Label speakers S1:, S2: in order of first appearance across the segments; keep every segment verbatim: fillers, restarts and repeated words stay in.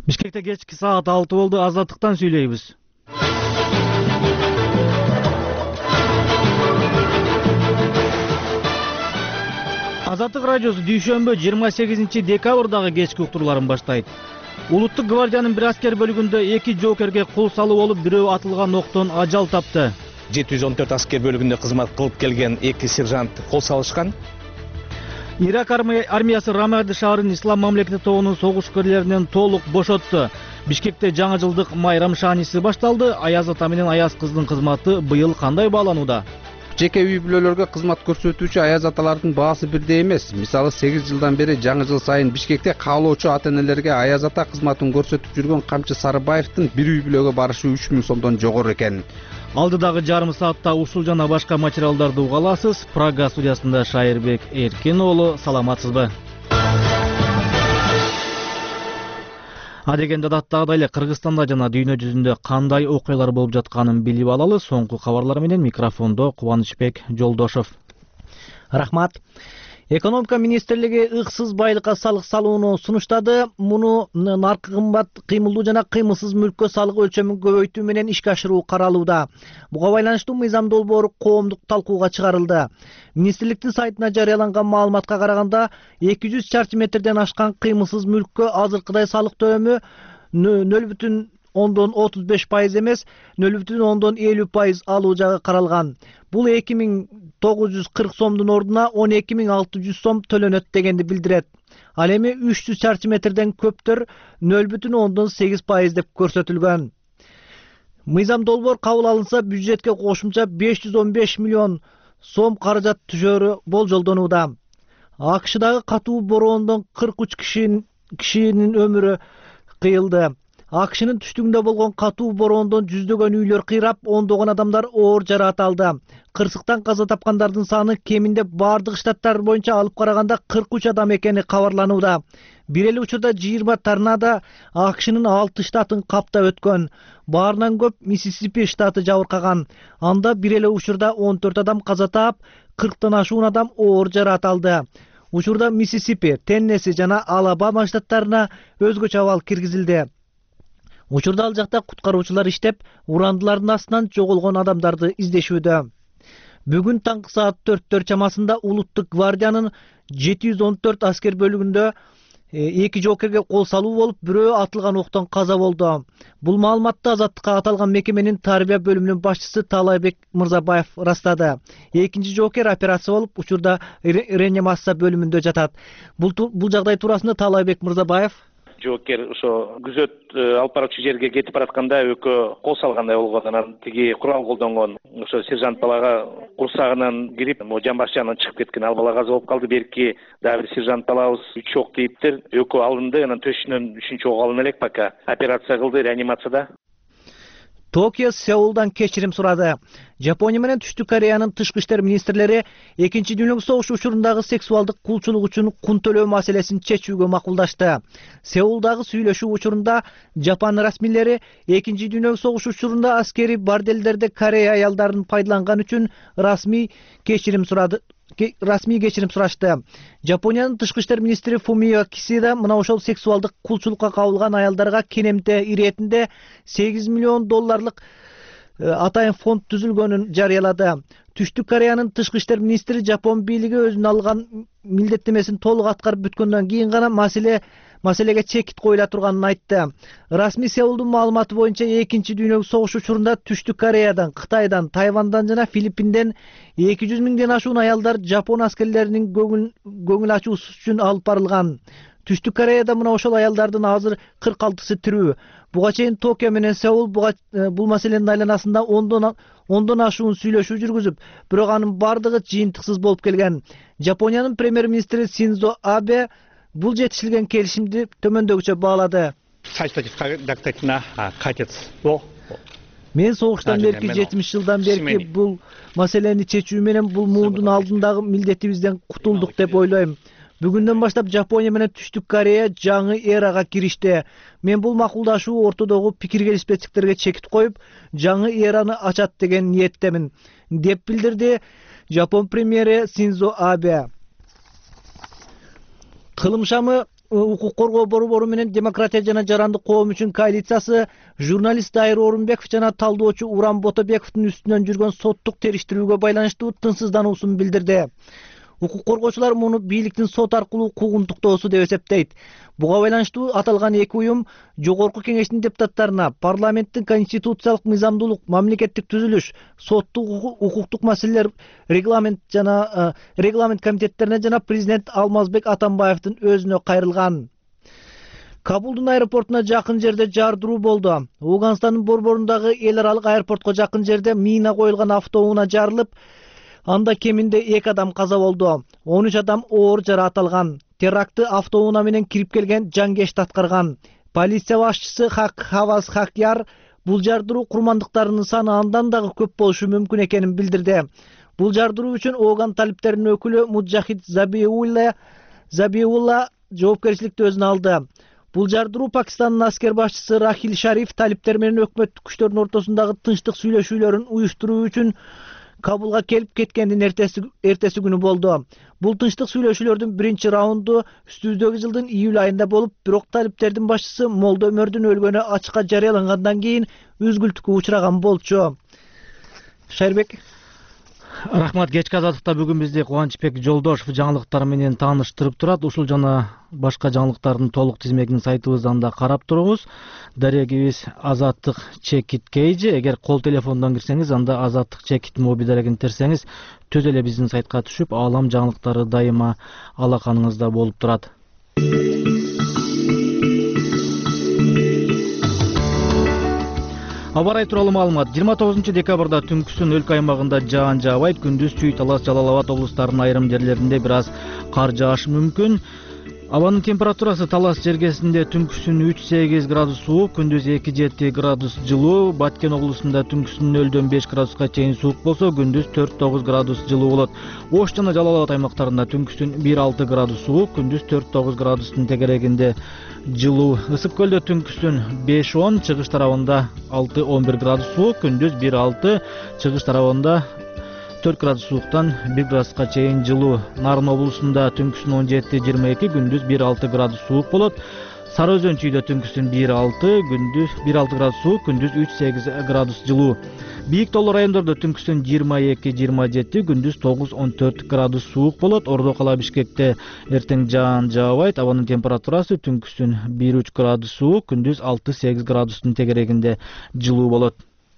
S1: Бишкекте кечки саат алты болду. Азаттыктан сүйлөйбүз. Азаттык радиосу дүйшөмбү жыйырма сегизинчи декабрдагы кечки уктурларын баштайт. Улуттук гвардиянын бир аскер бөлүгүндө эки жоокерге кол салуу болуп, бирөө атылган октон ажал тапты.
S2: жети жүз он төрт аскер бөлүгүндө кызмат кылып келген эки сержант кол салышкан.
S1: Ирак армиясы Рамади шаарынын Ислам мамлекети тобунун согушкерлеринен толук бошотту. Бишкекте жаңы жылдык майрам шааниси башталды. Аяз ата менен Аяз кыздын кызматы быйыл кандай бааланууда?
S3: Жеке үй бүлөлөргө кызмат көрсөтүүчү аяз аталардын баасы бирдей эмес. Мисалы сегиз жылдан бери жаңы жыл сайын Бишкекте каалоочу ата-энелерге аяз ата кызматын көрсөтүп жүргөн Камчы Сарыбаевдин бир үй бүлөгө барышы үч миң сомдон жогору экен.
S1: Алдыдагы жарым саатта ушул жана башка материалдарды уга аласыз. Прага студиясында Шайырбек Эркин уулу, саламатсызбы? Адегенде даттагыдай эле Кыргызстанда жана дүйнө жүзүндө кандай окуялар болуп жатканын билип алалы. Соңку кабарлар менен микрофондо Кубанычбек Жолдошов.
S4: Рахмат. Экономика министрлиги ыксыз байлыкка салык салууну сунуштады. Муну наркы кымбат кыймылдуу жана кыймылсыз мүлккө салык өлчөмүн көбөйтүү менен ишке ашыруу каралууда. Буга байланыштуу мыйзам долбоору коомдук талкууга чыгарылды. Министрликтин сайтына жарыяланган маалыматка караганда, эки жүз чарчы метрден ашкан кыймылсыз мүлккө азыркыдай салык төлөмү нөл бүтүн ондон отуз беш пайыз эмес, нөл бүтүн ондон элүү пайыз алуу жагы каралган. Бул эки миң тогуз жүз кырк сомдун ордуна он эки миң алты жүз сом төлөнөт дегенди билдирет. Ал эми үч жүз чарчы метрден көптөр нөл бүтүн ондон сегиз пайыз деп көрсөтүлгөн. Мыйзам долбоор кабыл алынса, бюджетке кошумча беш жүз он беш миллион сом каражат түшөрү болжолдонууда. АКШдагы катуу бороондон кырк үч кишинин өмүрү кыйылды. АКШнын түштүгүндө болгон катуу бороондон жүздөгөн үйлөр кыйрап, ондогон адамдар оор жараат алды. Кырсыктан каза тапкандардын саны кеминде бардык штаттар боюнча алып караганда кырк үч адам экени кабарланууда. Бир эле учурда жыйырма торнадо АКШнын алты штатын каптап өткөн. Баарынан көп Миссисипи штаты жабыркаган. Анда бир эле учурда он төрт адам каза таап, кырктан ашуун адам оор жараат алды. Учурда Миссисипи, Теннесси жана Алабама штаттарына өзгөчө абал киргизилди. Учурда ал жакта куткаруучулар иштеп, урандылардын астынан жоголгон адамдарды издешүүдө. Бүгүн таңкы саат төрттөр чамасында Улуттук гвардиянын жети жүз он төрт аскер бөлүгүндө эки жоокерге кол салуу болуп, бирөө атылган октон каза болду. Бул маалыматты Азаттыкка аталган мекеменин тарбия бөлүмүнүн башчысы Талайбек Мырзабаев растады. Экинчи жоокер операция болуп, учурда реанимация бөлүмүндө жатат. Бул бул жагдай туурасында Талайбек Мырзабаев:
S2: Жоокер ошо күзөт алып баруучу жерге кетип баратканда экөө кол салгандай болгон, анан тиги курал колдонгон ошо сержант балага курсагынан кирип, могу жамбаш жагынан чыгып кеткен. Ал бала каза болуп калды. Берки дагы бир сержант балабыз үч ок тийиптир. Экөө алынды, анан төшүнөн үчүнчү ок алына элек пока операция кылды реанимацияда.
S4: Токио Сеулдан кечирим сурады. Жапония менен Түштүк Кореянын тышкы иштер министрлери экинчи дүйнөлүк согуш учурундагы сексуалдык кулчулук үчүн кун төлөө маселесин чечүүгө макулдашты. Сеулдагы сүйлөшүү учурунда Жапон расмийлери экинчи дүйнөлүк согуш учурунда аскери борделдерде Корея аялдарын пайдаланган үчүн расмий кечирим сурады. Расмий кечирим сурашты. Жапониянын тышкы иштер министри Фумио Кисида мына ошол сексуалдык кулчулукка кабылган аялдарга кенемте иретинде сегиз миллион долларлык атайын фонд түзүлгөнүн жарыялады. Түштүк Кореянын тышкы иштер министри Жапон бийлиги өзүнө алган милдеттемесин толук аткарып бүткөндөн кийин гана маселе маселеге чекит коюла турганын айтты. Расмий Сеулдун маалыматы боюнча экинчи дүйнөлүк согуш учурунда Түштүк Кореядан, Кытайдан, Тайвандан жана Филиппинден эки жүз миңден ашуун аялдар Жапон аскерлеринин көңүл ачуусу үчүн алып барылган. Түштүк Кореяда мына ошол аялдардын азыр кырк алтысы тирүү. Буга чейин Токио менен Сеул бул маселенин айланасында ондон ондон ашуун сүйлөшүү жүргүзүп, бирок анын бардыгы жыйынтыксыз болуп келген. Жапониянын премьер-министри Синдзо Абе бул жетишилген келишимди төмөндөгүчө баалады. Мен согуштан берки жетимиш жылдан берки бул маселени чечүү менен бул муундун алдындагы милдетибизден кутулдук деп ойлойм. Бүгүндөн баштап Жапония менен Түштүк Корея жаңы эрага киришти. Мен бул макулдашуу ортодогу пикир келишпестиктерге чекит коюп, жаңы эраны ачат деген ниеттемин, деп билдирди Жапон премьери Синдзо Абе. Кылым шамы укук коргоо борбору менен Демократия жана Жарандык коом үчүн коалициясы журналист Дайыр Орунбеков жана талдоочу Уран Ботобековдун үстүнөн жүргөн соттук териштирүүгө байланыштуу тынчсыздануусун билдирди. Укук коргоочулар муну бийликтин сот аркылуу куугунтуктоосу деп эсептейт. Буга байланыштуу аталган эки уюм Жогорку Кеңештин депутаттарына парламенттин конституциялык мыйзамдуулук, мамлекеттик түзүлүш, соттук укуктук маселелер регламент жана регламент комитеттерине жана президент Алмазбек Атамбаевдин өзүнө кайрылган. Кабулдун аэропортуна жакын жерде жардыруу болду. Ауганстандын борборундагы эл аралык аэропортко жакын жерде мина коюлган автоунаа жарылып, анда кеминде эки адам каза болду. он үч адам оор жараат алган. Терактты автоунаа менен кирип келген жангеш аткарган. Полиция башчысы Хак Хаваз Хакяр бул жардыруу курмандыктарынын саны андан дагы көп болушу мүмкүн экенин билдирди. Бул жардыруу үчүн Ооган талиптеринин өкүлү Муджахид Забиулла Забиулла жоопкерчиликти өзүнө алды. Бул жардыруу Пакистандын аскер башчысы Рахил Шариф талиптер менен өкмөттүк күчтөрдүн ортосундагы тынчтык сүйлөшүүлөрүн уюштуруу үчүн Кабулга келип кеткендин эртеси эртеси күнү болду. Бул тынчтык сүйлөшүүлөрдүн биринчи раунду үстүбүздөгү жылдын июль айында болуп, бирок талиптердин башчысы Молдо Өмөрдүн өлгөнү ачыкка жарыялангандан кийин үзгүлтүккө учураган болчу. Шайырбек.
S1: Рахмат. Кечки азаттыкта бүгүн бизди Кубанычбек Жолдошов жаңылыктар менен тааныштырып турат. Ушул жана башка жаңылыктардын толук тизмегин сайтыбыздан да карап туруңуз. Дарегибиз Азаттык Чекит Кейжи. Эгер кол телефондон кирсеңиз, анда Азаттык Чекит моби дарегин терсеңиз, түз эле биздин сайтка түшүп, аалам жаңылыктары дайыма алаканыңызда болуп турат. Аба ырайы тууралуу маалымат. жыйырма тогузунчу декабрда түнкүсүн өлкө аймагында жаан жаабайт, күндүз Чүй, Талас, Жалал Абад облустарынын айрым жерлеринде бир аз кар жаашы мүмкүн. Абанын температурасы Талас жергесинде түнкүсүн үч сегиз градус суук, күндүз эки жети градус жылуу, Баткен облусунда түнкүсүн нөлдөн беш градуска чейин суук болсо, күндүз төрт тогуз градус жылуу болот. Ош жана Жалал Абад аймактарында түнкүсүн бир алты градус суук, күндүз төрт тогуз градустун тегерегинде жылуу. Ысык көлдө түнкүсүн беш он, чыгыш тарабында алты он бир градус суук, күндүз бир алты, чыгыш тарабында төрт градус сууктан бир градуска чейин жылуу. Нарын облусунда түнкүсүн он жети жыйырма эки, күндүз бир алты градус суук болот. Сары Өзөн Чүйдө түнкүсүн бир алты, күндүз бир алты градус суук, күндүз үч сегиз градус жылуу. Бийик тоолуу райондордо түнкүсүн жыйырма эки жыйырма жети, күндүз тогуз он төрт градус суук болот. Ордо кала Бишкекте эртең жаан жаабайт, абанын температурасы түнкүсүн бир үч градус суук, күндүз алты сегиз градустун тегерегинде жылуу болот.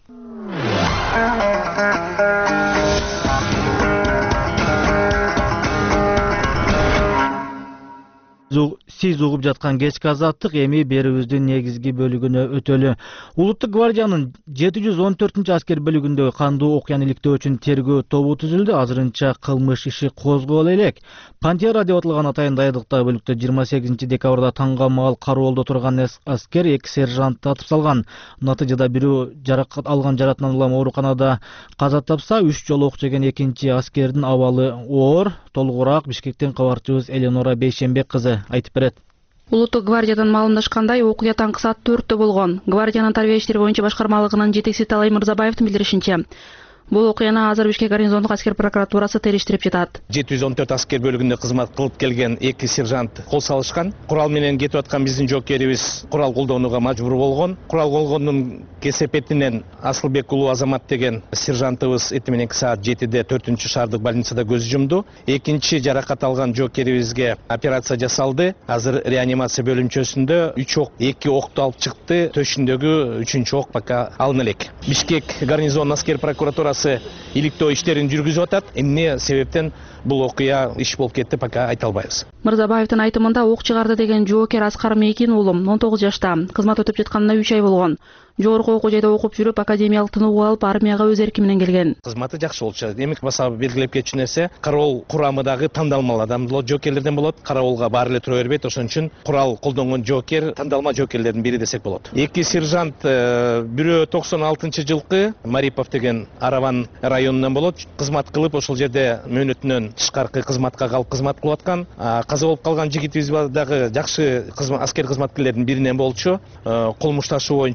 S1: Сиз угуп жаткан кечки азаттык эми берүүбүздүн негизги бөлүгүнө өтөлү. Улуттук гвардиянын жети жүз он төртүнчү аскер бөлүгүндө кандуу окуяны иликтөө үчүн тергөө тобу түзүлдү. Азырынча кылмыш иши козголо элек. Пантера деп аталган атайын дайыдыктагы бөлүктө жыйырма сегизинчи декабрда таңга маал кароолдо турган аскер эки сержантты атып салган. Натыйжада бирөө жаракат алган жаратынан улам ооруканада каза тапса, үч жолу ок жеген экинчи аскердин абалы оор. Толугураак Бишкектен кабарчыбыз Эленора Бейшембек кызы айтып берет.
S5: Улуттук гвардиядан маалымдашкандай, окуя таңкы саат төрттө болгон. Гвардиянын тарбия иштери боюнча башкармалыгынын жетекчиси Талай Мырзабаевдин билдиришинче, бул окуяны азыр Бишкек гарнизондук аскер прокуратурасы териштирип жатат.
S6: жети жүз он төрт аскер бөлүгүндө кызмат кылып келген эки сержант кол салышкан. Курал менен кетип аткан биздин жоокерибиз курал колдонууга мажбур болгон. Курал колдонгондун кесепетинен Асылбек уулу Азамат деген сержантыбыз эти мененки саат жетиде төртүнчү шаардык больницада көз жумду. Экинчи жаракат алган жоокерибизге операция жасалды. Азыр реанимация бөлүмчөсүндө үч ок, эки окту алып чыкты. Төшүндөгү үчүнчү ок пока алына элек. Бишкек гарнизон аскер прокуратурасы иликтөө иштерин жүргүзүп атат. Эмне себептен бул окуя иш болуп кетти, пока айта албайбыз.
S5: Мырзабаевдин айтымында ок чыгарды деген жоокер Аскар Мейкин уулум он тогуз жашта, кызмат өтүп жатканына үч ай болгон. Жогорку окуу жайда окуп жүрүп, академиялык тынуу алып, армияга өз эрки менен келген.
S6: Кызматы жакшы болчу. Демек баса белгилеп кетчү нерсе, кароол курамындагы тандалмал адам болот, жоокерлерден болот. Кароолга баары эле тура бербейт, ошон үчүн курал колдонгон жоокер тандалма жоокерлердин бири десек болот. Эки сержант, бирөө токсон алтынчы жылкы Марипов деген Араван районунан болот. Кызмат кылып, ошол жерде мөөнөтүнөн тышкаркы кызматка калып кызмат кылып аткан. Каза болуп калган жигитибиз дагы жакшы аскер кызматкерлердин биринен болчу. Кол мушташуу боюнча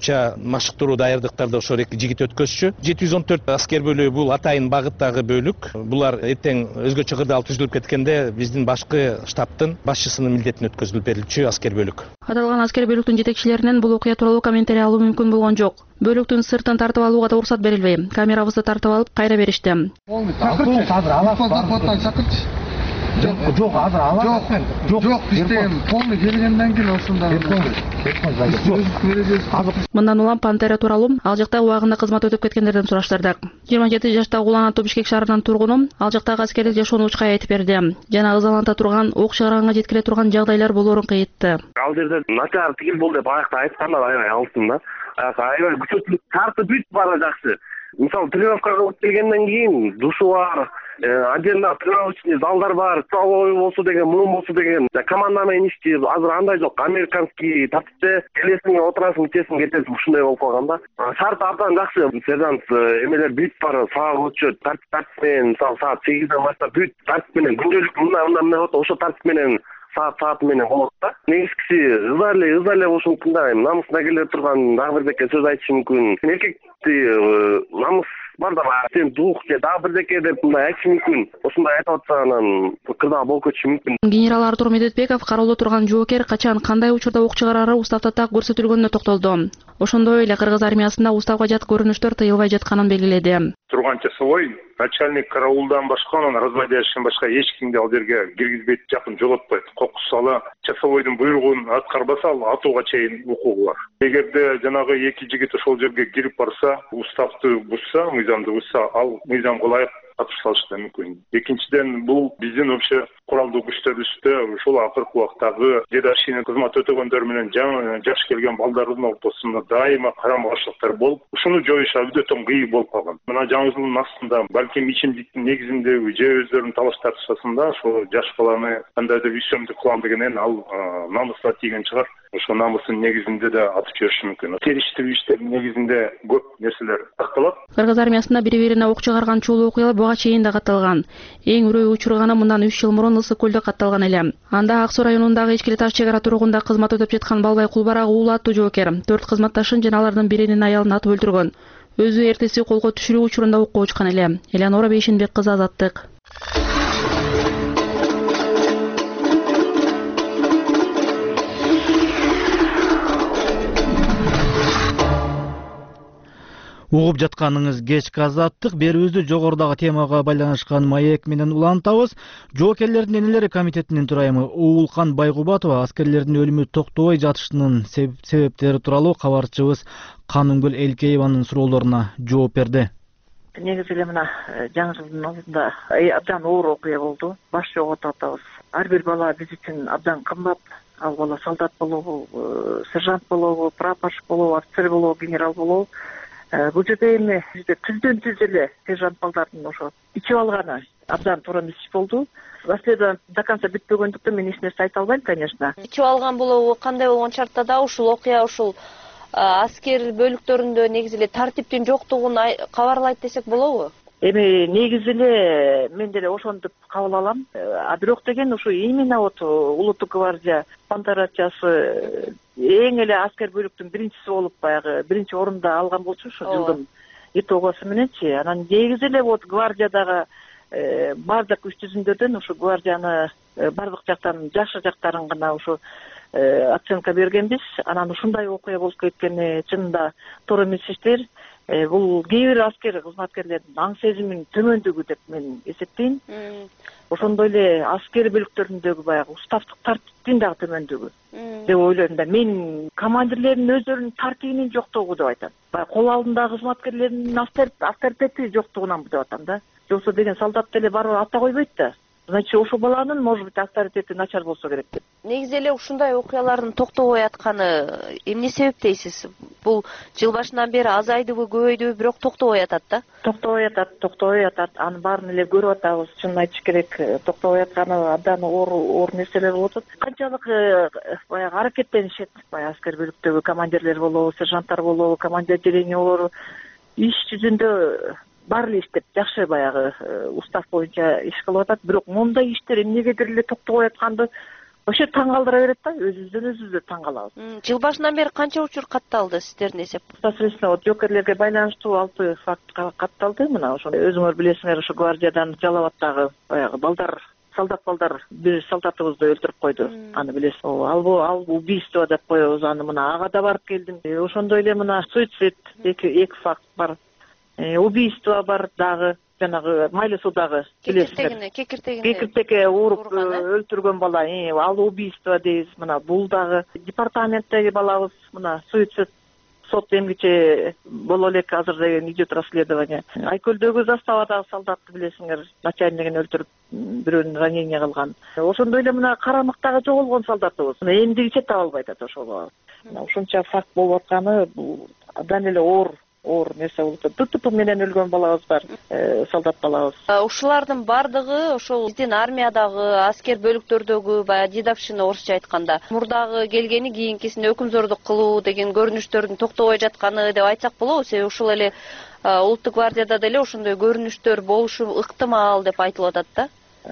S6: машыктыруу даярдыктарды ошол эки жигит өткөзчү. жети жүз он төрт аскер бөлүгү бул атайын багыттагы бөлүк. Булар эртең өзгөчө кырдаал түзүлүп кеткенде биздин башкы штабтын башчысынын милдетине өткөзүлүп берилчү аскер бөлүк.
S5: Аталган аскер бөлүктүн жетекчилеринен бул окуя тууралуу комментарий алуу мүмкүн болгон жок. Бөлүктүн сыртын тартып алууга да уруксат берилбей, камерабызды тартып алып кайра беришти.
S7: Жок, азыр алат. Жок, жок, бизде полный келгенден кийин ошондо.
S5: Мындан улам Пантера тууралуу ал жакта убагында кызмат өтөп кеткендерден сураштырдык. жыйырма жети жаштагы Улан аттуу Бишкек шаарынын тургуну ал жактагы аскерлик жашоону учкай айтып берди. Жана ызаланта турган, ок чыгаранга жеткире турган жагдайлар болоорун кыйтты.
S8: Ал жерде начар тигил болду деп аякта айткандар аябай алсын да. Аябай күчөтүлүп тартып бүт бара жакшы. Мисалы тренировкага кылып келгенден кийин душу бар, отдельно тренировочный залдар бар, столовый болсо деген, муун болсо деген. Команда менен иштеп, азыр андай жок. Американский тартипте келесиң, отурасың, ичесиң, кетесиң, ушундай болуп калган да. Шарт абдан жакшы. Сержант эмелер бүт бар, саат өтчү, тартип тартип менен, мисалы саат сегизден баштап бүт тартип менен күндөлүк мындай мындай эмне болот, ошо тартип менен саат саат менен болот да. Негизгиси ыза эле, ыза эле болушу мүмкүн да. Намысына келе турган дагы бирдеке сөз айтышы мүмкүн. Эркекти намыс бар да, сен дух же дагы бирдеке деп мындай айтышы мүмкүн. Ошондой айтып атса анан кырдаал болуп кетиши мүмкүн.
S5: Генерал Артур Медетбеков кароодо турган жоокер качан кандай учурда ок чыгарары уставда так көрсөтүлгөнүнө токтолду. Ошондой эле кыргыз армиясында уставга жат көрүнүштөр тыйылбай жатканын белгиледи.
S9: Турган часовой начальник караулдан башка, анан разводящийден башка эч кимди ал жерге киргизбейт, жакын жолотпойт. Кокус ала часовойдун буйругун аткарбаса ал атууга чейин укугу бар. Эгерде жанагы эки жигит ошол жерге кирип барса, уставды бузса, мыйзамды бузса, ал мыйзамга ылайык атып салышы да мүмкүн. Экинчиден, бул биздин вообще куралдуу күчтөрүбүздө ушул акыркы убактагы дедашинин кызмат өтөгөндөр менен жаңы жаш келген балдардын ортосунда дайыма карама каршылыктар болуп, ушуну жоюш өтө кыйын болуп калган. Мына жаңы жылдын астында балким ичимдиктин негизиндеби же өздөрүнүн талаш тартышасында ошо жаш баланы кандайдыр үйсөмдүк кылам дегенен ал намысына тийген чыгар. Ошо намыстын негизинде да атып жибериши мүмкүн. Териштирүү иштеринин негизинде көп нерселер такталат.
S5: Кыргыз армиясында бири-бирине ок чыгарган чуулуу окуялар буга чейин да катталган. Эң үрөй учурганы мындан үч жыл мурун Ысык көлдө катталган эле. Анда Ак суу районундагы Ичкили таш чек ара туругунда кызмат өтөп жаткан Балбай Кулбарак уулу аттуу жоокер төрт кызматташын жана алардын биринин аялын атып өлтүргөн. Өзү эртеси колго түшүрүү учурунда окко учкан эле. Элеонора Бейшенбек кызы, Азаттык.
S1: Угуп жатканыңыз кечки Азаттык. Берүүбүздү жогорудагы темага байланышкан маек менен улантабыз. Жоокерлердин энелери комитетинин төрайымы Уулкан Байгубатова аскерлердин өлүмү токтобой жатышынын себептери тууралуу кабарчыбыз Канымгүл Элкееванын суроолоруна жооп берди.
S10: Негизи эле мына жаңы жылдын алдында абдан оор окуя болду. Баш жоготуп атабыз. Ар бир бала биз үчүн абдан кымбат. Ал бала солдат болобу, сержант болобу, прапорщик болобу, офицер болобу, генерал болобу. Бул жерде эми бизде түздөн түз эле сержант балдардын ошо ичип алганы абдан туура эмес иш болду. Расследование до конца бүтпөгөндүктөн мен эч нерсе айта албайм, конечно.
S11: Ичип алган болобу, кандай болгон шартта да ушул окуя ушул аскер бөлүктөрүндө негизи эле тартиптин жоктугун кабарлайт десек болобу?
S10: Эми негизи эле мен деле ошону кабыл алам. А бирок деген ушу именно вот улуттук гвардия пантерачасы эң эле аскер бөлүктүн биринчиси болуп баягы биринчи орунда алган болчу ушу жылдын итогосу мененчи. Анан негизи эле вот гвардиядагы бардык күч түзүмдөрдөн ушу гвардияны бардык жактан жакшы жактарын гана ушу оценка бергенбиз. Анан ушундай окуя болуп кеткени чынында туура эмес иштер. Бул кээ бир аскер кызматкерлердин аң сезиминин төмөндүгү деп мен эсептейм. Ошондой эле аскер бөлүктөрүндөгү баягы уставдык тартиптин дагы төмөндүгү деп ойлойм да. Мен командирлердин өздөрүнүн тартибинин жоктугу деп айтам. Баягы кол алдындагы кызматкерлердин авторитети жоктугунан деп атам да. Жоксо деген солдат деле барып ата койбойт да. Значит, ошол баланын, может быть, авторитети начар болсо керек деп.
S11: Негизи эле ушундай окуялардын токтобой атканы эмне себеп дейсиз? Бул жыл башынан бери азайдыбы, көбөйдүбү, бирок токтобой атат да?
S10: Токтобой атат, токтобой атат. Анын баарын эле көрүп атабыз. Чынын айтыш керек, токтобой атканы абдан оор оор нерселер болуп атат. Канчалык баягы аракеттенишет, баягы аскер бөлүктөгү командирлер болобу, сержанттар болобу, командир отделение болобу, иш жүзүндө баары эле иштеп жакшы баягы устав боюнча иш кылып атат. Бирок мондай иштер эмнегедир эле токтобой атканды ошо таң калтыра берет да, өзүбүздөн өзүбүз да таң калабыз.
S11: Жыл башынан бери канча учур катталды сиздердин эсеп?
S10: Непосредственно вот жокерлерге байланыштуу алты факт катталды. Мына ошо өзүңөр билесиңер, ошо гвардиядан Жалал абаддагы баягы балдар, солдат балдар бир солдатыбызды өлтүрүп койду. Аны билесиз. Ал ал убийство деп коебуз аны. Мына ага да барып келдим. Ошондой эле мына суицид эки эки факт бар. Убийство бар дагы. Жанагы майлы суудагы
S11: кекиртегине кекиртегине
S10: кекиртекке уруп өлтүргөн бала, ал убийство дейбиз. Мына бул дагы департаменттеги балабыз мына суицид сот эмгиче боло элек азыр деген идет расследование. Айкөлдөгү заставадагы солдатты билесиңер, начальнигин өлтүрүп бирөөнүн ранение кылган. Ошондой эле мына Карамактагы жоголгон солдатыбыз эмдигиче таба албай атат ошол бала. Ушунча факт болуп атканы бул абдан эле оор оор нерсе болуп атат. ДТП менен өлгөн балабыз бар, солдат балабыз.
S11: Ушулардын бардыгы ошол биздин армиядагы, аскер бөлүктөрдөгү баягы дедовщина орусча айтканда мурдагы келгени кийинкисине өкүмзордук кылуу деген көрүнүштөрдүн токтобой жатканы деп айтсак болобу. Себеби ушул эле улуттук гвардияда деле ошондой көрүнүштөр болушу ыктымал деп айтылып атат да.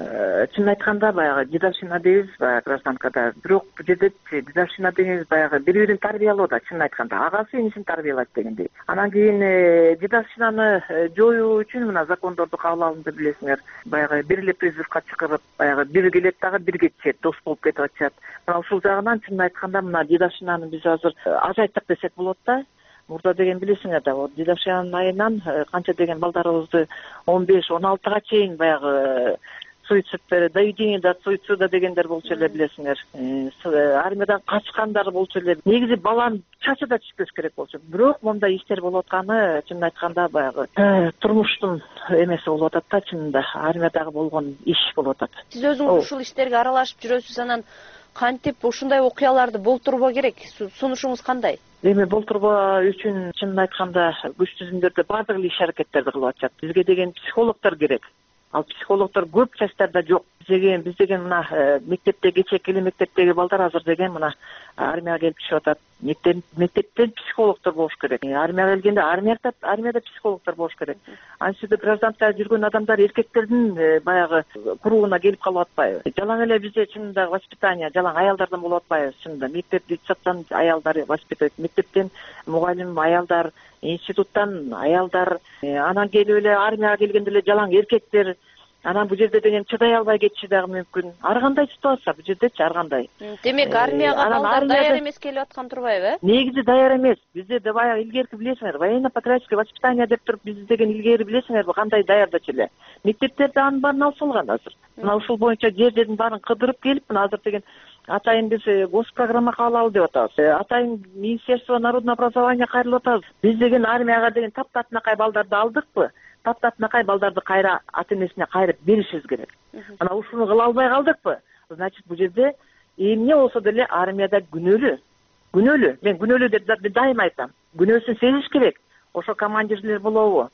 S10: Чын айтканда баягы дедовщина дейбиз баягы гражданкада. Бирок бул жерде дедовщина дегенибиз баягы бири-бирин тарбиялоо да, чын айтканда. Агасы инисин тарбиялайт дегендей. Анан кийин дедовщинаны жоюу үчүн мына закондорду кабыл алынды билесиңер. Баягы бир эле призывка чыгарып, баягы бир келет дагы бир кетишет, дос болуп кетип атышат. Мына ушул жагынан чын айтканда мына дедовщинаны биз азыр ажайттык десек болот да. Мурда деген билесиңер да, вот дедовщинанын айынан канча деген балдарыбызды он беш он алтыга чейин баягы суицидтер, доведение до суицида дегендер болчу эле билесиңер. Армиядан качкандар болчу эле. Негизи баланын чачы да түшпөш керек болчу. Бирок мондай иштер болуп атканы чын айтканда баягы турмуштун эмеси болуп атат да, чынында армиядагы болгон иш болуп атат.
S11: Сиз өзүңүз ушул иштерге аралашып жүрөсүз, анан кантип ушундай окуяларды болтурбоо керек? Сунушуңуз кандай?
S10: Эми болтурбоо үчүн чын айтканда күч түзүмдөрдө баардык иш аракеттерди кылып атышат. Бизге деген психологдор керек. Ал психологдор көп частарда жок. Биз деген биз деген мына мектепте кечээки эле мектептеги балдар азыр деген мына армияга келип түшүп атат. Мектеп мектептен психологдор болуш керек. Армияга келгенде армияда армияда психологдор болуш керек. Антиде гражданкада жүргөн адамдар эркектердин баягы кругуна келип калып атпайбы? Жалаң эле бизде чынында воспитание жалаң аялдардан болуп атпайбы? Чынында мектеп детсадтан аялдар воспитывать, мектептен мугалим аялдар, институттан аялдар, анан келип эле армияга келгенде эле жалаң эркектер. Анан бул жерде деген чыдай албай кетиши дагы мүмкүн. Ар кандай ситуация бул жердечи, ар кандай.
S11: Демек армияга балдар даяр эмес келип аткан турбайбы, э?
S10: Негизи даяр эмес. Бизде да баягы илгерки билесиңер, военно-патриотическое воспитание деп туруп биз деген илгери билесиңерби кандай даярдачу эле. Мектептерде анын баарын алып салган азыр. Мына ушул боюнча жерлердин баарын кыдырып келип, мына азыр деген атайын биз госпрограмма кабыл алалы деп атабыз. Атайын Министерство народного образования кайрылып атабыз. Биз деген армияга деген таптатынакай балдарды алдыкпы? Таптатынакай балдарды кайра ата энесине кайрып беришибиз керек. Ана ушуну кыла албай калдыкпы? Значит, бул жерде эмне болсо деле армияда күнөөлүү. Күнөөлүү. Мен күнөөлүү деп дайыма айтам. Күнөөсүн сезиш керек. Ошо командирлер болобу?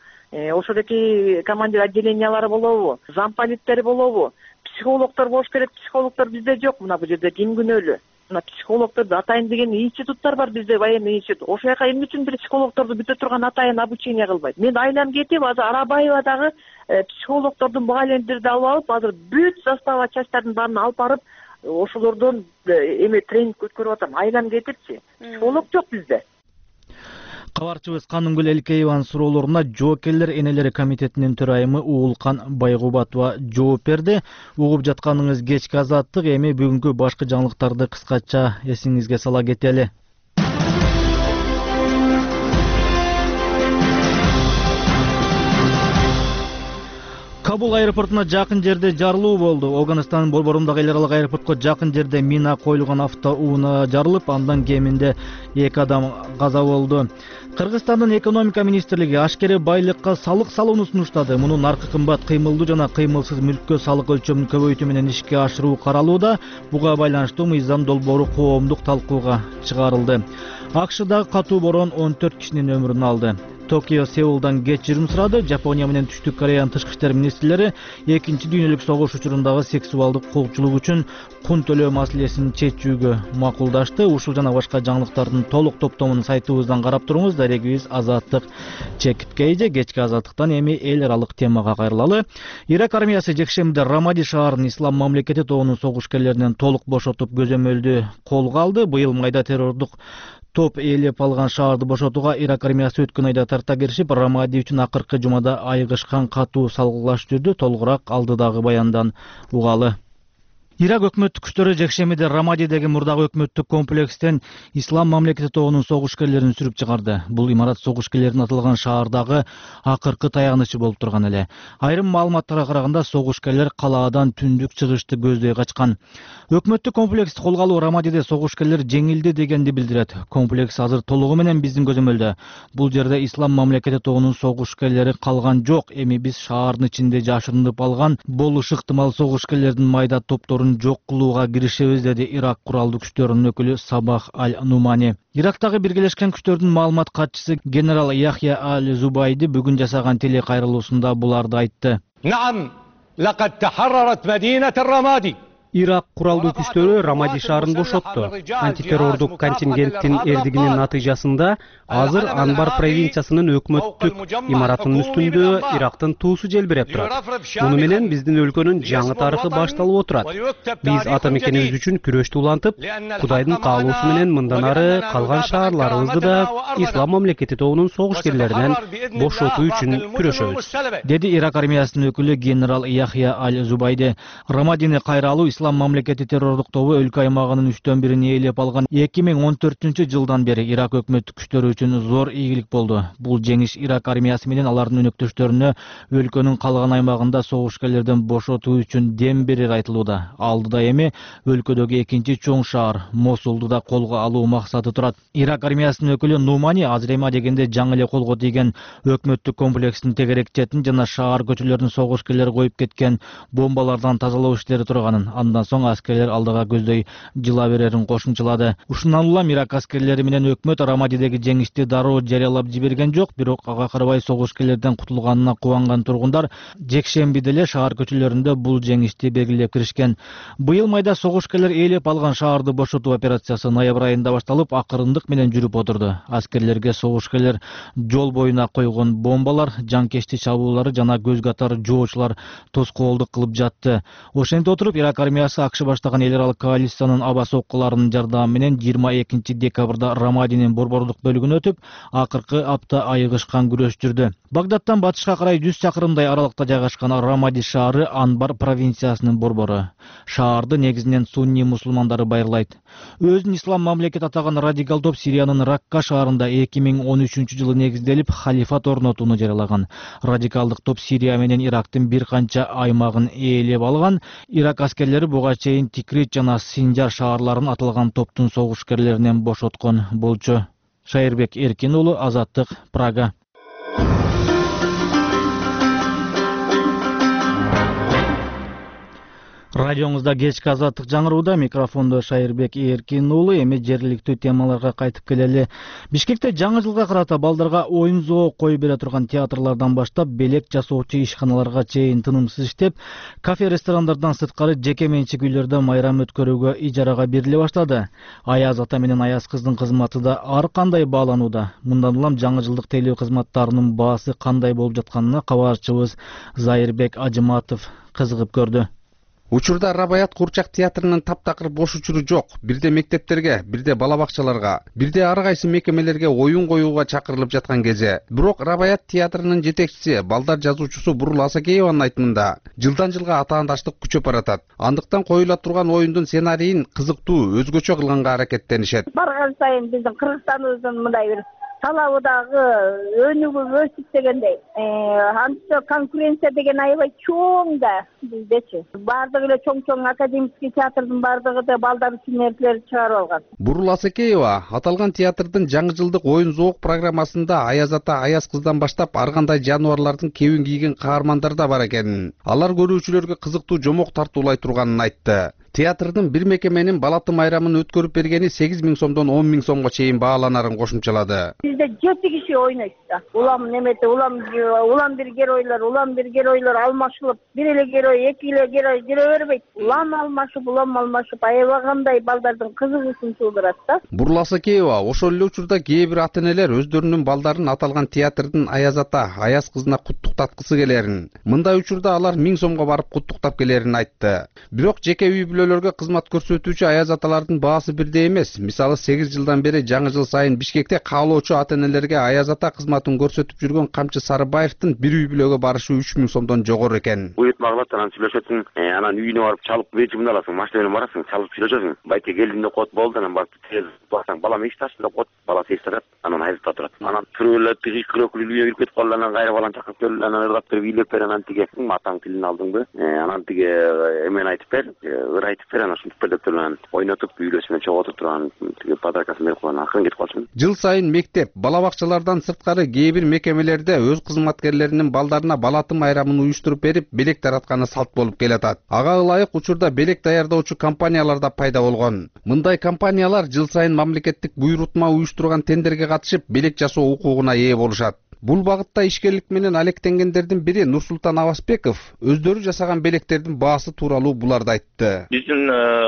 S10: Ошодоки командир отделениялары болобу? Замполиттери болобу? Психологдор болуш керек. Психологдор бизде жок. Мына бул жерде ким күнөөлүү? Мына психологдорду атайын деген институттар бар бизде, военный институт. Ошол жака эмне үчүн бир психологдорду бүтө турган атайын обучение кылбайт? Мен айлам кетип, азыр Арабаевадагы психологдордун мугалимдерди алып алып, азыр бүт застава частьтардын баарын алып барып, ошолордон эме тренинг өткөрүп атам. Айлам кетипчи. Психолог жок бизде.
S1: Кабарчыбыз Канымгүл Элкееванын суроолоруна жоокерлер энелери комитетинин төрайымы Уулкан Байгубатова жооп берди. Угуп жатканыңыз кечки азаттык. Эми бүгүнкү башкы жаңылыктарды кыскача эсиңизге сала кетели. Кабул аэропортуна жакын жерде жарылуу болду. Афганистандын борборундагы эл аралык аэропортко жакын жерде мина коюлган автоунаа жарылып, андан кеминде эки адам каза болду. Кыргызстандын экономика министрлиги ашкере байлыкка салык салууну сунуштады. Муну наркы кымбат кыймылдуу жана кыймылсыз мүлккө салык өлчөмүн көбөйтүү менен ишке ашыруу каралууда. Буга байланыштуу мыйзам долбоору коомдук талкууга чыгарылды. АКШдагы катуу бороон он төрт кишинин өмүрүн алды. Токио Сеулдан кечирим сурады. Жапония менен Түштүк Кореянын тышкы иштер министрлери экинчи дүйнөлүк согуш учурундагы сексуалдык кулчулук үчүн кун төлөө маселесин чечүүгө макулдашты. Ушул жана башка жаңылыктардын толук топтомун сайтыбыздан карап туруңуз. Дарегибиз Азаттык чекит кейде. Кечки Азаттыктан эми эл аралык темага кайрылалы. Ирак армиясы жекшембиде Рамади шаарын ислам мамлекети тобунун согушкерлеринен толук бошотуп көзөмөлдү колго алды. Быйыл майда террордук топ ээлеп алган шаарды бошотууга Ирак армиясы өткөн айда тарта киришип, Рамади үчүн акыркы жумада айыгышкан катуу салгылаш түрдү. Толугураак алдыдагы баяндан угалы. Ирак өкмөттүк күчтөрү жекшембиде Рамадидеги мурдагы өкмөттүк комплекстен ислам мамлекети тобунун согушкерлерин сүрүп чыгарды. Бул имарат согушкерлердин атылган шаардагы акыркы таягынычы болуп турган эле. Айрым маалыматтарга караганда согушкерлер калаадан түндүк чыгышты көздөй качкан. Өкмөттүк комплексти колго алуу Рамадиде согушкерлер жеңилди дегенди билдирет. Комплекс азыр толугу менен биздин көзөмөлдө. Бул жерде ислам мамлекети тобунун согушкерлери калган жок. Эми биз шаардын ичинде жашырынып алган болушу ыктымал согушкерлердин майда топторун жок кылууга киришебиз, деди Ирак куралдуу күчтөрүнүн өкүлү Сабах Аль-Нумани. Ирактагы биргелешкен күчтөрдүн маалымат катчысы генерал Яхья Аль-Зубайди бүгүн жасаган телекайрылуусунда буларды айтты.
S12: Наам, лакад тахаррарат Мадинат ар-Рамади.
S13: Ирак куралдуу күчтөрү Рамади шаарын бошотту. Антитеррордук контингенттин эрдигинин натыйжасында азыр Анбар провинциясынын өкмөттүк имаратынын үстүндө Ирактын туусу желбиреп турат. Муну менен биздин өлкөнүн жаңы тарыхы башталып отурат. Биз ата мекенибиз үчүн күрөштү улантып, Кудайдын каалоосу менен мындан ары калган шаарларыбызды да ислам мамлекети тобунун согушкерлеринен бошотуу үчүн күрөшөбүз,
S1: деди Ирак армиясынын өкүлү генерал Яхья Аль-Зубайди. Рамадини кайра алуу ислам мамлекети террордук тобу өлкө аймагынын үчтөн бирин ээлеп алган эки миң он төртүнчү жылдан бери Ирак өкмөттүк күчтөрү үчүн зор ийгилик болду. Бул жеңиш Ирак армиясы менен алардын өнөктөштөрүнө өлкөнүн калган аймагында согушкерлерден бошотуу үчүн дем берер айтылууда. Алдыда эми өлкөдөгү экинчи чоң шаар Мосулду да колго алуу максаты турат. Ирак армиясынын өкүлү Нумани азыр эми дегенде жаңы эле колго тийген өкмөттүк комплекстин тегерек четин жана шаар көчөлөрүн согушкерлер коюп кеткен бомбалардан тазалоо иштери турганын, андан соң аскерлер алдыга көздөй жыла берерин кошумчалады. Ушундан улам Ирак аскерлери менен өкмөт Рамадидеги жеңишти дароо жарыялап жиберген жок, бирок ага карабай согушкерлерден кутулганына кубанган тургундар жекшембиде эле шаар көчөлөрүндө бул жеңишти белгилеп киришкен. Быйыл майда согушкерлер ээлеп алган шаарды бошотуу операциясы ноябрь айында башталып, акырындык менен жүрүп отурду. Аскерлерге согушкерлер жол боюна койгон бомбалар, жанкечти чабуулары жана көз катар жоочулар тоскоолдук кылып жатты. Ошентип отуруп Ирак армиясы акш баштаган эл аралык коалициянын аба соккуларынын жардамы менен жыйырма экинчи декабрда Рамадинин борбордук бөлүгүн өтүп, акыркы апта айыгышкан күрөш жүрдү. Багдадтан батышка карай жүз чакырымдай аралыкта жайгашкан Рамади шаары Анбар провинциясынын борбору. Шаарды негизинен сунни мусулмандары байырлайт. Өзүн ислам мамлекет атаган радикал топ Сириянын Ракка шаарында эки миң он үчүнчү жылы негизделип, халифат орнотууну жарыялаган. Радикалдык топ Сирия менен Ирактын бир канча аймагын ээлеп алган. Ирак аскерлери буга чейин Тикрит жана Синжар шаарларын аталган топтун согушкерлеринен бошоткон болчу. Шайырбек Эркин уулу, Азаттык, Прага. Радиоңузда кечки Азаттык жаңырууда, микрофондо Шайырбек Эркин уулу. Эми жергиликтүү темаларга кайтып келели. Бишкекте жаңы жылга карата балдарга оюн зоок коюп бере турган театрлардан баштап белек жасоочу ишканаларга чейин тынымсыз иштеп, кафе ресторандардан сырткары жеке менчик үйлөрдө майрам өткөрүүгө ижарага бериле баштады. Аяз ата менен Аяз кыздын кызматы да ар кандай бааланууда. Мындан улам жаңы жылдык тейлөө кызматтарынын баасы кандай болуп жатканына кабарчыбыз Зайырбек Ажыматов кызыгып көрдү.
S3: Учурда Рабаят курчак театрынын таптакыр бош учуру жок. Бирде мектептерге, бирде бала бакчаларга, бирде ар кайсы мекемелерге оюн коюуга чакырылып жаткан кезде. Бирок Рабаят театрынын жетекчиси, балдар жазуучусу Бурул Асакееванын айтымында, жылдан жылга атаандаштык күчөп баратат. Андыктан коюла турган оюндун сценарийин кызыктуу, өзгөчө кылганга аракеттенишет.
S14: Барган сайын биздин Кыргызстаныбыздын мындай бир талабыдагы өнүгүп өсүп дегендей, антип конкуренция деген аябай чоң да биздечи. Бардыгы эле чоң-чоң академический театрдын бардыгы да балдар үчүн нерселерди чыгарып алган.
S3: Бурул Асакеева аталган театрдын жаңы жылдык оюн зоок программасында Аяз ата Аяз кыздан баштап ар кандай жаныбарлардын кебин кийген каармандар да бар экенин, алар көрүүчүлөргө кызыктуу жомок тартуулай турганын айтты. Театрдын бир мекеменин балаты майрамын өткөрүп бергени сегиз миң сомдон он миң сомго чейин бааланарын кошумчалады.
S14: бизде жети киши ойнойт да. Улам немете, улам улам бир геройлор, улам бир геройлор алмашылып, бир эле герой, эки эле герой жүрө бербейт. Улам алмашып, улам алмашып, аябагандай балдардын кызыгуусун туудурат да.
S3: Бурласа Кеева ошол эле учурда кээ бир ата-энелер өздөрүнүн балдарын аталган театрдын Аяз ата, Аяз кызына куттуктаткысы келерин. Мындай учурда алар миң сомго барып куттуктап келерин айтты. Бирок жеке үй бүлөлөргө кызмат көрсөтүүчү аяз аталардын баасы бирдей эмес. Мисалы сегиз жылдан бери жаңы жыл сайын Бишкекте каалоочу ата-энелерге аяз ата кызматын көрсөтүп жүргөн Камчы Сарыбаевдин бир үй бүлөгө барышы үч миң сомдон жогору экен.
S8: Уютма кылат, анан сүйлөшөсүң, анан үйүнө барып чалып вечимди аласың, машина менен барасың, чалып сүйлөшөсүң. Байке келдим деп коет болду, анан барып тез басаң, балам эч таштын деп коет, баласы эч ташат, анан айзыкта турат. Анан сүрөөлөп, тиги күрөк үйгө кирип кетип калды, анан кайра баланы чакырып кел, анан ыргап берип үйлөп бер, анан тиги атаң тилин алдыңбы, анан тиги эмени айтып бер, ыр айтып бер, анан ушинтип бер деп туруп анан ойнотуп, үйлөсүнө чогултуп туруп анан тиги подаркасын берип койгон, акырын кетип калчу.
S3: Жыл сайын мектеп, бала бакчалардан сырткары кээ бир мекемелерде өз кызматкерлеринин балдарына балатым айрамын уюштуруп берип, белек таратканы салт болуп келатат. Ага ылайык учурда белек даярдоочу компаниялар да пайда болгон. Мындай компаниялар жыл сайын мамлекеттик буйрутма уюштурган тендерге катышып, белек жасоо укугуна ээ болушат. Бул багытта ишкерлик менен алектенгендердин бири Нурсултан Авасбеков өздөрү жасаган белектердин баасы тууралуу буларды айтты.
S15: Биздин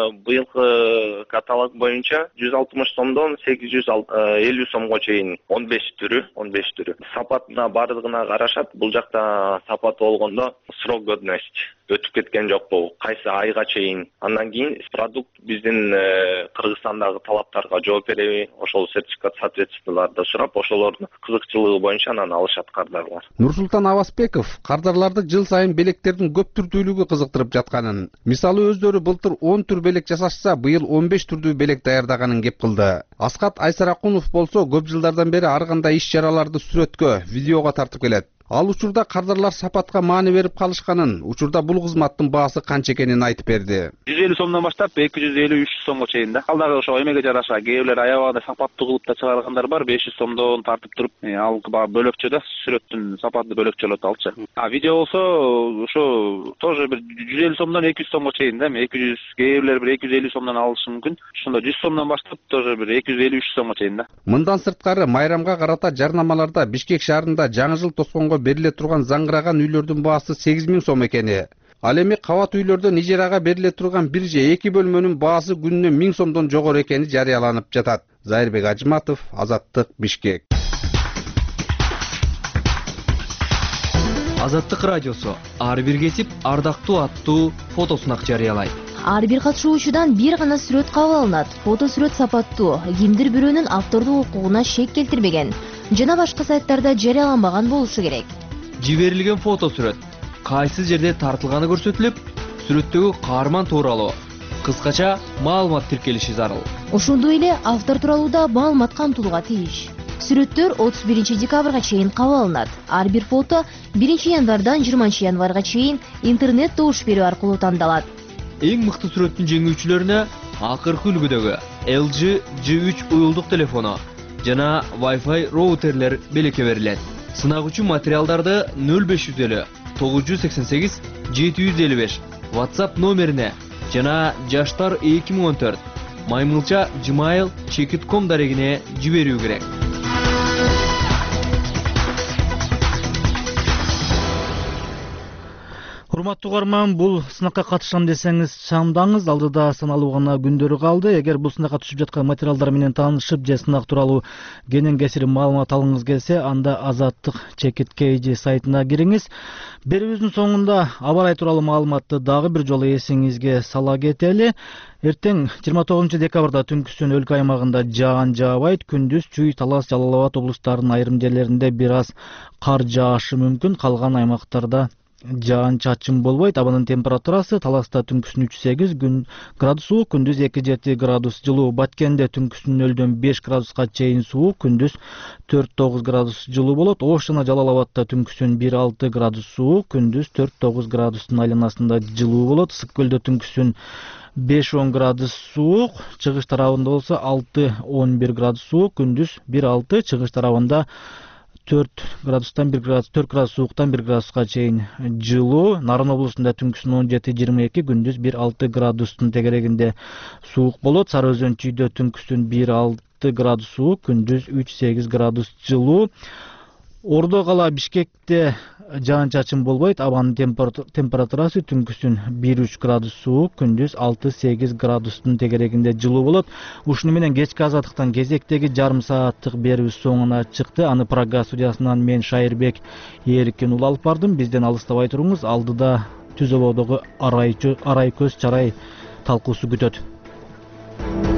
S15: быйылкы каталог боюнча жүз алтымыш сомдон сегиз жүз элүү сомго чейин он беш түрү, он беш түрү. Сапатына бардыгына карашат. Бул жакта сапаты болгондо срок годности өтүп кеткен жокпу, кайсы айга чейин. Андан кийин продукт биздин Кыргызстандагы талаптарга жооп береби, ошол сертификат соответствияларды сурап, ошолордун кызыкчылыгы боюнча анан алышат кардарлар.
S3: Нурсултан Авасбеков кардарларды жыл сайын белектердин көп түрдүүлүгү кызыктырып жатканын, мисалы өздөрү былтыр он түр белек жасашса, быйыл он беш түрдүү белек даярдаганын кеп кылды. Аскат Айсаракунов болсо көп жылдардан бери ар кандай иш-чараларды сүрөткө, видеого тартып келет. Ал учурда кардарлар сапатка маани берип калышканын, учурда бул кызматтын баасы канча экенин айтып берди.
S16: жүз элүү сомдон баштап эки жүз элүү үч жүз сомго чейин да. Ал дагы ошо эмеге жараша, кээ бирлер аябагында сапаттуу кылып да чыгаргандар бар, беш жүз сомдон тартып туруп, ал бөлөкчө да, сүрөттүн сапаты бөлөкчөлөт алчы. А видео болсо ошо тоже бир жүз элүү сомдон эки жүз сомго чейин да, эки жүз, кээ бирлер бир эки жүз элүү сомдон алышы мүмкүн. Ошондо жүз сомдон баштап тоже бир эки жүз элүү үч сомго чейин да.
S3: Мындан сырткары майрамга карата жарнамаларда Бишкек шаарында жаңы жыл тосконго бериле турган заңгыраган үйлөрдүн баасы сегиз миң сом экени. Ал эми кабат үйлөрдөн ижарага бериле турган бир же эки бөлмөнүн баасы күнүнө миң сомдон жогору экени жарыяланып жатат. Зайырбек Ажыматов, Азаттык, Бишкек.
S17: Азаттык радиосу ар бир кесип ардактуу аттуу фотосунак жарыялайт.
S18: Ар бир катышуучудан бир гана сүрөт кабыл алынат. Фото сүрөт сапаттуу, кимдир бирөөнүн автордук укугуна шек келтирбеген жана башка сайттарда жарыяланбаган болушу керек.
S17: Жиберилген фото сүрөт кайсы жерде тартылганы көрсөтүлүп, сүрөттөгү каарман тууралуу кыскача маалымат тиркелиши зарыл.
S18: Ошондой эле автор тууралуу да маалымат камтылууга тийиш. Сүрөттөр отуз биринчи декабрга чейин кабыл алынат. Ар бир фото биринчи январдан жыйырманчы январга чейин интернет добуш берүү аркылуу тандалат.
S17: Эң мыкты сүрөттүн жеңүүчүлөрүнө акыркы үлгүдөгү эл джи джи үч уюлдук телефону жана Wi-Fi роутерлер белекке берилет. Сынак үчүн материалдарды нөл беш жүз элүү тогуз жүз сексен сегиз жети жүз элүү беш WhatsApp номерине жана жаштар эки миң он төрт маймылча gmail чекит ком дарегине жиберүү керек.
S1: Урматтуу угарман, бул сынакка катышам десеңиз чамдаңыз, алдыда саналуу гана күндөрү калды. Эгер бул сынакка түшүп жаткан материалдар менен таанышып же сынак тууралуу кенен кесири маалымат алгыңыз келсе, анда Азаттык Чекит Кейжи сайтына кириңиз. Берүүбүздүн соңунда аба ырайы тууралуу маалыматты дагы бир жолу эсиңизге сала кетели. Эртең жыйырма тогузунчу декабрда түнкүсүн өлкө аймагында жаан жаабайт, күндүз Чүй, Талас, Жалал Абад облустарынын айрым жерлеринде бир аз кар жаашы мүмкүн, калган аймактарда жаан чачым болбойт. Абанын температурасы Таласта түнкүсүн үч сегиз градус суук, күндүз эки жети градус жылуу. Баткенде түнкүсүн нөлдөн беш градуска чейин суук, күндүз төрт тогуз градус жылуу болот. Ош жана Жалал Абадта түнкүсүн бир алты градус суук, күндүз төрт тогуз градустун айланасында жылуу болот. Ысык көлдө түнкүсүн беш он градус суук, чыгыш тарабында болсо алты он бир градус суук, күндүз бир алты, чыгыш тарабында төрт градустан бир градус, төрт градус сууктан бир градуска чейин жылуу. Нарын облусунда түнкүсүн он жети жыйырма эки, күндүз бир алты градустун тегерегинде суук болот. Сары Өзөн Чүйдө түнкүсүн бир алты алты градус суук, күндүз үч сегиз градус жылуу. Ордо кала Бишкекте жаан чачын болбойт. Абанын температурасы түнкүсүн бир үч градус суук, күндүз алты сегиз градустун тегерегинде жылуу болот. Ушуну менен кечки азаттыктан кезектеги жарым сааттык берүүбүз соңуна чыкты. Аны Прага студиясынан мен Шайырбек Эрикин уулу алып бардым. Бизден алыстабай туруңуз. Алдыда түз ободогу арай көз чарай талкуусу күтөт.